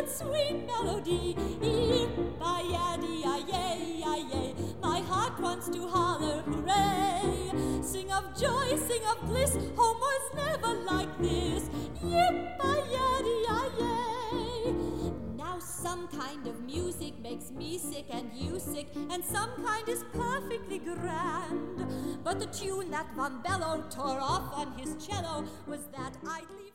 its sweet melody. Yip-a-yaddy-a-yay-a-yay, my heart wants to holler hooray. Sing of joy, sing of bliss, home was never like this. Yip-a-yaddy-a-yay. Now some kind of music makes me sick and you sick, and some kind is perfectly grand. But the tune that Von Bello tore off on his cello was that idly